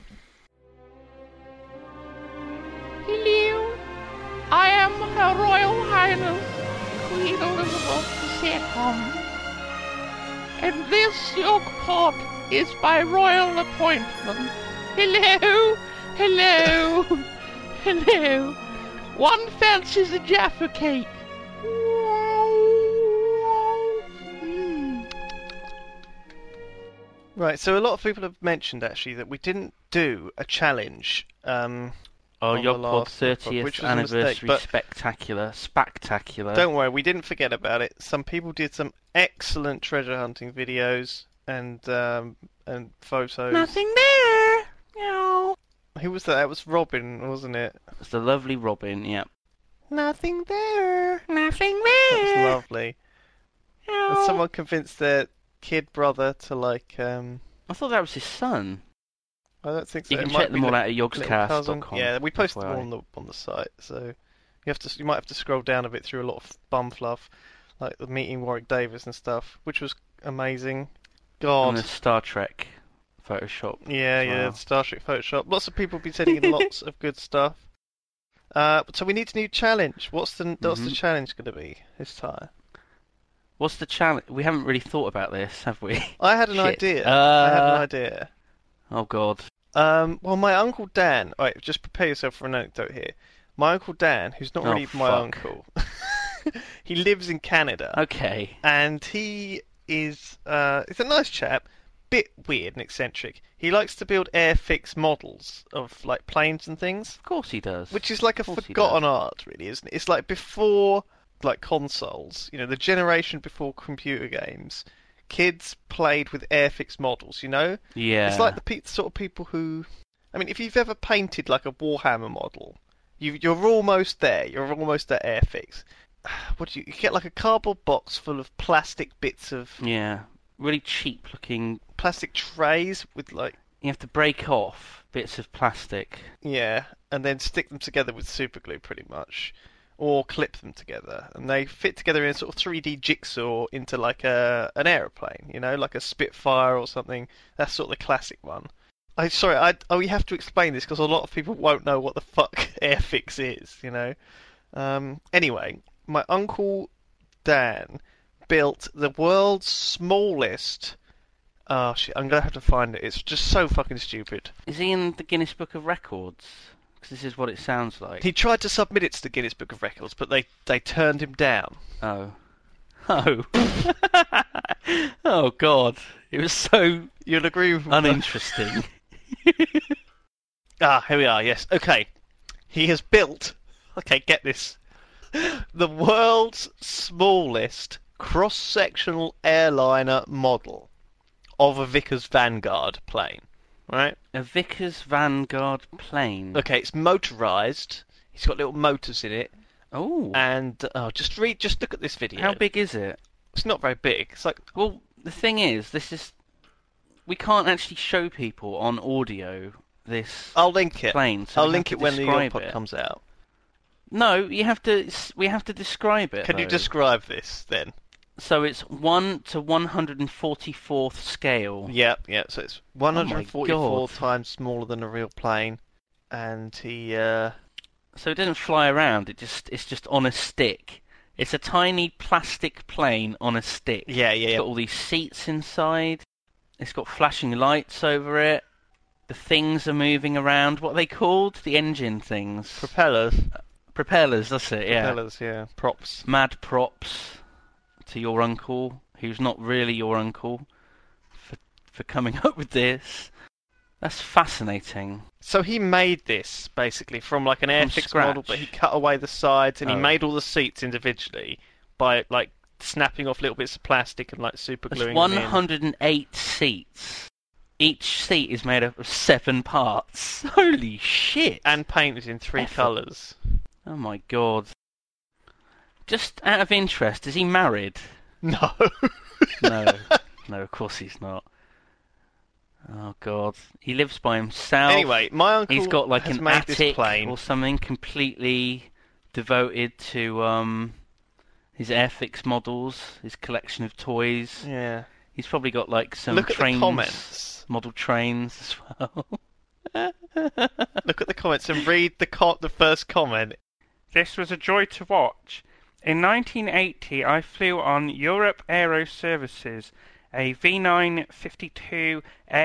Hello, I am Her Royal Highness Queen Elizabeth II, and this yolk pot is by royal appointment. Hello, hello, hello. One fancies a Jaffa cake. Right, so a lot of people have mentioned actually that we didn't do a challenge. Our on the Yogpod last episode, 30th which was a mistake, anniversary but spectacular. don't worry, we didn't forget about it. Some people did some excellent treasure hunting videos and photos. Nothing there. No. Who was that? That was Robin, wasn't it? It's the lovely Robin, yep. Nothing there. Nothing That there. was lovely. And someone convinced their kid brother to like. I thought that was his son. I don't think so. You can It might check be them all little- out at little cousin. yogscast.com. Yeah, we posted them FYI. all on the site, so you might have to scroll down a bit through a lot of bum fluff, like the meeting Warwick Davis and stuff, which was amazing. God. And the Star Trek Photoshop. Yeah, as yeah, well. the Star Trek Photoshop. Lots of people have been sending in lots of good stuff. So we need a new challenge. What's the challenge going to be this time? What's the challenge? We haven't really thought about this, have we? I had an Shit. idea. I had an idea. Oh God. Well, my Uncle Dan. Alright, just prepare yourself for an anecdote here. My Uncle Dan, who's not Oh, really my fuck. uncle, he lives in Canada. Okay. And he is, he's a nice chap, bit weird and eccentric. He likes to build airfix models of, like, planes and things. Of course he does. Which is like a Of course he forgotten does. art, really, isn't it? It's like before, like, consoles, you know, the generation before computer games, kids played with airfix models, you know? Yeah. It's like the sort of people who... I mean, if you've ever painted, like, a Warhammer model, you're almost there. You're almost at airfix. What do you get, like, a cardboard box full of plastic bits of... Yeah. Really cheap looking. Plastic trays with, like... You have to break off bits of plastic. Yeah, and then stick them together with superglue, pretty much. Or clip them together. And they fit together in a sort of 3D jigsaw into, like, an aeroplane, you know? Like a Spitfire or something. That's sort of the classic one. We have to explain this because a lot of people won't know what the fuck airfix is, you know? Anyway, my Uncle Dan built the world's smallest... Oh shit, I'm gonna have to find it. It's just so fucking stupid. Is he in the Guinness Book of Records? Because this is what it sounds like. He tried to submit it to the Guinness Book of Records, but they turned him down. Oh. Oh. Oh God. It was so You'll agree with uninteresting. Here we are, yes. Okay. He has built, okay, get this, the world's smallest cross-sectional airliner model of a Vickers Vanguard plane, right? A Vickers Vanguard plane. Okay, it's motorised. It's got little motors in it. Oh. And, just look at this video. How big is it? It's not very big. It's like... Well, the thing is, we can't actually show people on audio this I'll link it. plane. So I'll link it when the describe pod it. comes out. No, we have to describe it. Can you though. describe this, then? So it's 1 to 144th scale. Yeah, so it's 144 God. times smaller than a real plane. And he, So it doesn't fly around, it's just on a stick. It's a tiny plastic plane on a stick. Yeah. It's got all these seats inside. It's got flashing lights over it. The things are moving around. What are they called? The engine things. Propellers. Propellers, that's it, yeah. Propellers, yeah. Props. Mad props to your uncle, who's not really your uncle, for coming up with this. That's fascinating. So he made this, basically, from like an Airfix model, but he cut away the sides, and he made all the seats individually by, like, snapping off little bits of plastic and, like, super gluing them in. 108 seats. Each seat is made up of 7 parts. Holy shit! And painted in 3 colours. Oh my god. Just out of interest, is he married? No. No, of course he's not. Oh god. He lives by himself. Anyway, my uncle he's got like has an made this attic plane. or something completely devoted to his Airfix models, his collection of toys. Yeah. He's probably got like some Look at trains, the comments. model trains as well. Look at the comments and read the first comment. This was a joy to watch. In 1980, I flew on Europe Aero Services, a V952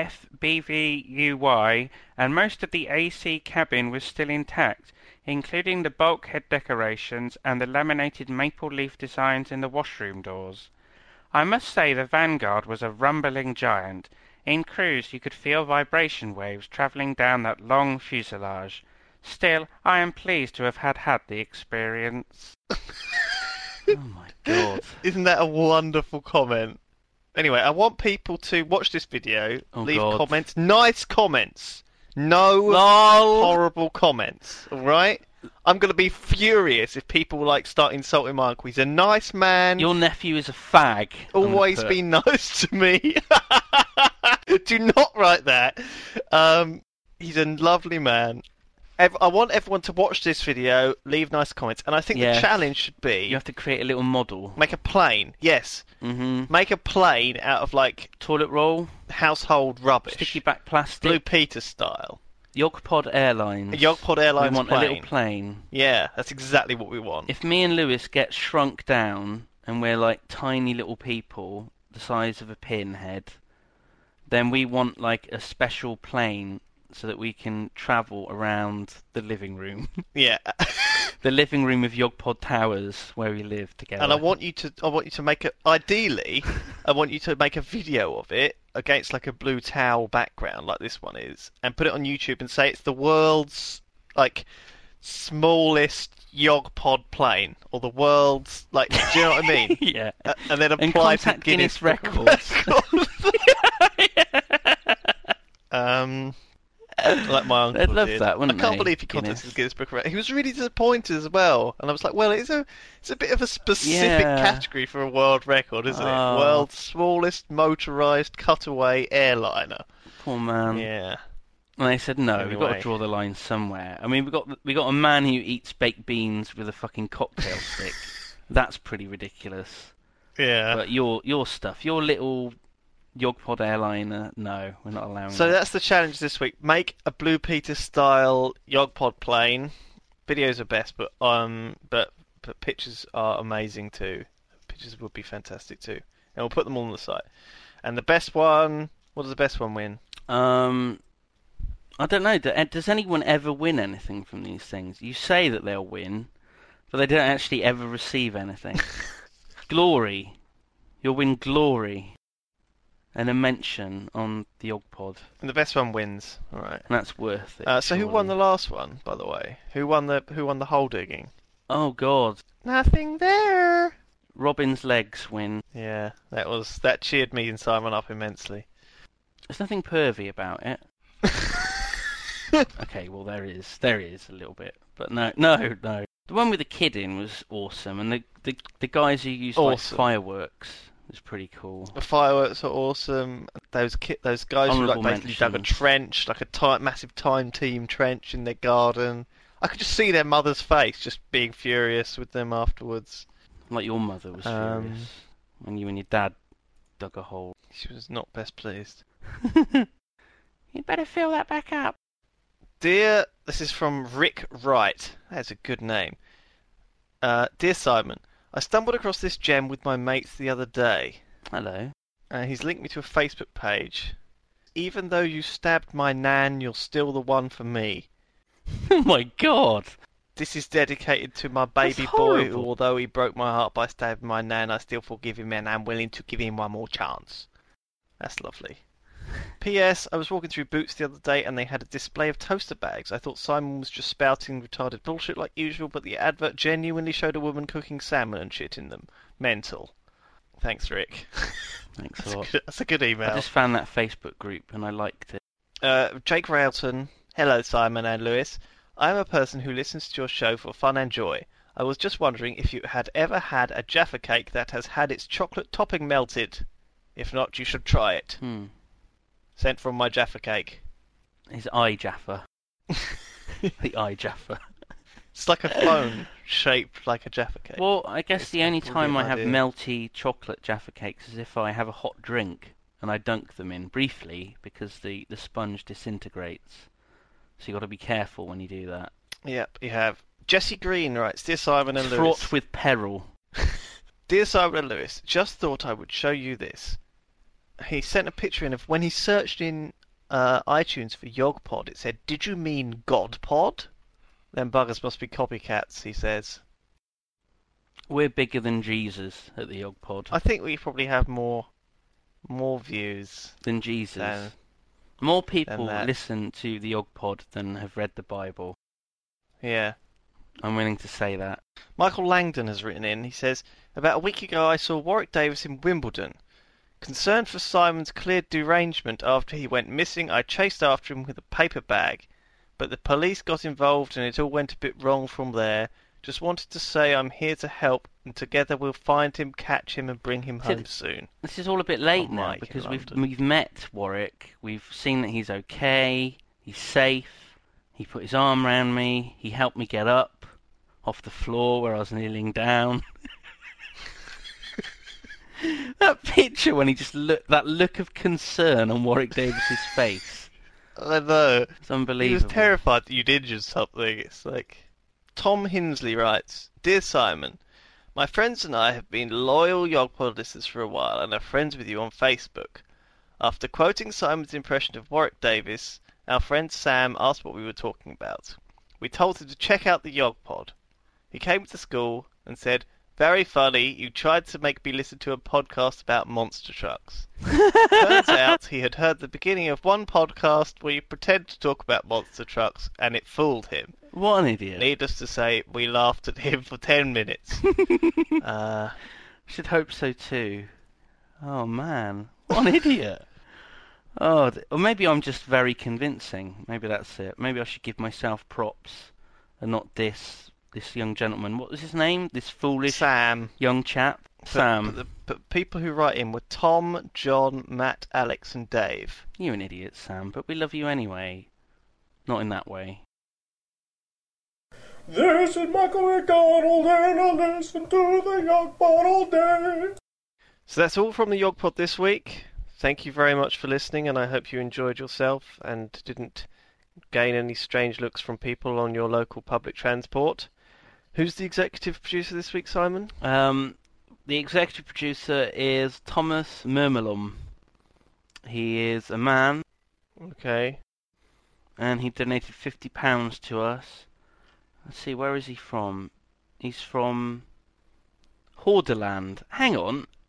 FBVUY, and most of the AC cabin was still intact, including the bulkhead decorations and the laminated maple leaf designs in the washroom doors. I must say the Vanguard was a rumbling giant. In cruise you could feel vibration waves travelling down that long fuselage. Still, I am pleased to have had the experience. Oh my god. Isn't that a wonderful comment? Anyway, I want people to watch this video, leave comments, nice comments. No horrible comments, alright? I'm going to be furious if people start insulting my uncle. He's a nice man. Your nephew is a fag. Always be nice to me. Do not write that. He's a lovely man. I want everyone to watch this video, leave nice comments, and I think the challenge should be... You have to create a little model. Make a plane, yes. Mm-hmm. Make a plane out of, toilet roll, household rubbish. sticky back plastic. Blue Peter style. Yogpod Airlines. A Yogpod Airlines We want plane. a little plane. Yeah, that's exactly what we want. If me and Lewis get shrunk down, and we're like tiny little people, the size of a pinhead, then we want a special plane so that we can travel around the living room. Yeah. The living room of Yogpod Towers, where we live together. And I want you to make ideally, I want you to make a video of it against a blue towel background like this one is, and put it on YouTube and say it's the world's smallest Yogpod plane, or the world's do you know what I mean? Yeah. And then apply to contact Guinness Records. Like my uncle They'd love did. that, wouldn't I can't they? believe he contacted Guinness Book of Records. He was really disappointed as well, and I was like, "Well, it's a bit of a specific category for a world record, isn't it? World's smallest motorised cutaway airliner." Poor man. Yeah. And they said no. We've got Anyway. to draw the line somewhere. I mean, we got a man who eats baked beans with a fucking cocktail stick. That's pretty ridiculous. Yeah. But your stuff, your little Yogpod airliner, no, we're not allowing So that. that's the challenge this week. Make a Blue Peter style Yogpod plane. Videos are best, but pictures are amazing too. Pictures would be fantastic too, and we'll put them all on the site. And the best one, what does the best one win? I don't know. Does anyone ever win anything from these things? You say that they'll win, but they don't actually ever receive anything. Glory. You'll win glory. and a mention on the Ogpod. And the best one wins. All right. And that's worth it. So who won the last one, by the way? Who won the hole digging? Oh God. Nothing there. Robin's legs win. Yeah, that cheered me and Simon up immensely. There's nothing pervy about it. Okay, well there is a little bit, but no. The one with the kid in was awesome, and the guys who used like fireworks was pretty cool. The fireworks are awesome. Those guys who like basically dug a trench, like a massive time team trench in their garden. I could just see their mother's face, just being furious with them afterwards. Like your mother was furious when you and your dad dug a hole. She was not best pleased. You'd better fill that back up. Dear, this is from Rick Wright. That's a good name. Dear Simon, I stumbled across this gem with my mates the other day. Hello. He's linked me to a Facebook page. Even though you stabbed my nan, you're still the one for me. Oh my God. This is dedicated to my baby boy, who, although he broke my heart by stabbing my nan, I still forgive him and I'm willing to give him one more chance. That's lovely. P.S. I was walking through Boots the other day and they had a display of toaster bags. I thought Simon was just spouting retarded bullshit like usual, but the advert genuinely showed a woman cooking salmon and shit in them. Mental. Thanks, Rick. Thanks a lot. That's a good email. I just found that Facebook group and I liked it. Jake Railton. Hello, Simon and Lewis. I am a person who listens to your show for fun and joy. I was just wondering if you had ever had a Jaffa cake that has had its chocolate topping melted. If not, you should try it. Sent from my Jaffa cake. His eye Jaffa. The eye Jaffa. It's like a phone shaped like a Jaffa cake. Well, I guess the only time I have melty chocolate Jaffa cakes is if I have a hot drink and I dunk them in briefly because the sponge disintegrates. So you got to be careful when you do that. Yep, you have. Jesse Green writes, Dear Simon and Lewis. Fraught with peril. Dear Simon and Lewis, just thought I would show you this. He sent a picture in of when he searched in iTunes for Yogpod, it said, did you mean Godpod? Them buggers must be copycats, he says. We're bigger than Jesus at the Yogpod. I think we probably have more views than Jesus. More people listen to the Yogpod than have read the Bible. Yeah. I'm willing to say that. Michael Langdon has written in, he says, about a week ago I saw Warwick Davis in Wimbledon. Concerned for Simon's clear derangement after he went missing, I chased after him with a paper bag. But the police got involved and it all went a bit wrong from there. Just wanted to say I'm here to help and together we'll find him, catch him and bring him home soon. This is all a bit late now because we've met Warwick. We've seen that he's okay, he's safe. He put his arm around me, he helped me get up off the floor where I was kneeling down. That picture when he just that look of concern on Warwick Davis's face. I know. It's unbelievable. He was terrified that you'd injured something. It's like... Tom Hinsley writes, Dear Simon, my friends and I have been loyal Yogpod listeners for a while and are friends with you on Facebook. After quoting Simon's impression of Warwick Davis, our friend Sam asked what we were talking about. We told him to check out the Yogpod. He came to school and said, very funny, you tried to make me listen to a podcast about monster trucks. Turns out he had heard the beginning of one podcast where you pretend to talk about monster trucks, and it fooled him. What an idiot. Needless to say, we laughed at him for 10 minutes. Should hope so too. Oh man, what an idiot. Oh, or maybe I'm just very convincing. Maybe that's it. Maybe I should give myself props and not diss this young gentleman. What was his name? This foolish Sam young chap? Sam. But people who write in were Tom, John, Matt, Alex and Dave. You're an idiot, Sam, but we love you anyway. Not in that way. This is Michael McDonald and I listen to the Yogpod all day. So that's all from the Yogpod this week. Thank you very much for listening and I hope you enjoyed yourself and didn't gain any strange looks from people on your local public transport. Who's the executive producer this week, Simon? The executive producer is Thomas Murmelum. He is a man. Okay. And he donated £50 to us. Let's see, where is he from? He's from Hordaland. Hang on.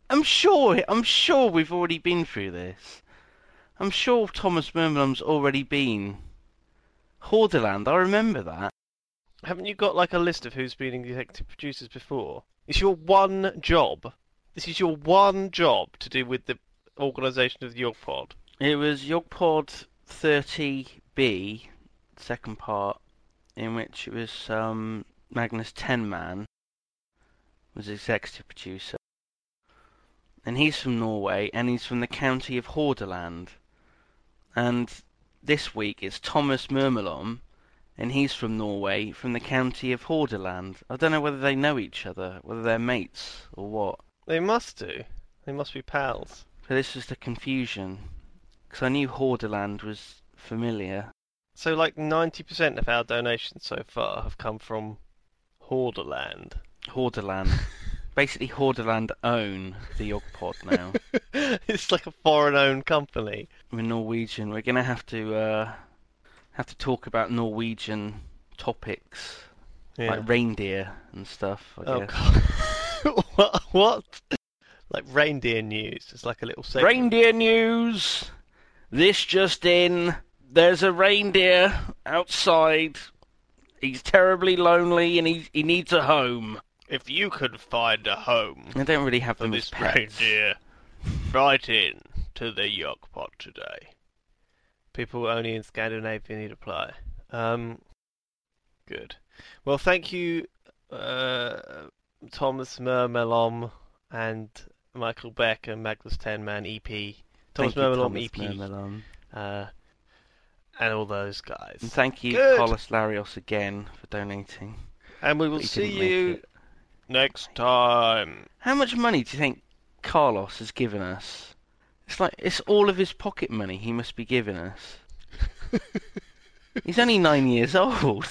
I'm sure we've already been through this. I'm sure Thomas Mermelum's already been. Hordaland, I remember that. Haven't you got like a list of who's been executive producers before? It's your one job. This is your one job to do with the organisation of the Yogpod. It was Yogpod 30B, second part, in which it was Magnus Tenman was executive producer. And he's from Norway, and he's from the county of Hordaland. And this week it's Thomas Mermelum, and he's from Norway, from the county of Hordaland. I don't know whether they know each other, whether they're mates or what. They must do. They must be pals. So this was the confusion, because I knew Hordaland was familiar. So like 90% of our donations so far have come from Hordaland. Hordaland. Basically, Hordaland own the Yogpod now. It's like a foreign-owned company. We're Norwegian. We're gonna have to talk about Norwegian topics, like reindeer and stuff. I guess. God. What? Like reindeer news. It's like a little segment. Reindeer news. This just in. There's a reindeer outside. He's terribly lonely and he needs a home. If you could find a home, I don't really have for them this as pets. reindeer, write in to the Yogpod today. People only in Scandinavia need apply. Good. Well, thank you, Thomas Mermelum and Michael Beck and Magnus Tenman EP. Thomas Mermelum EP. Mermelum. And all those guys. And thank you, Good. Carlos Larios, again for donating. And we will But he see didn't make you it. next time. How much money do you think Carlos has given us? It's all of his pocket money he must be giving us. He's only 9 years old.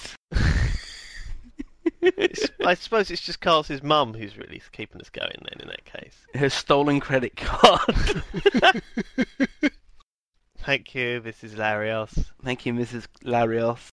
I suppose it's just Carlos's mum who's really keeping us going then in that case. Her stolen credit card. Thank you, Mrs. Larios. Thank you, Mrs. Larios.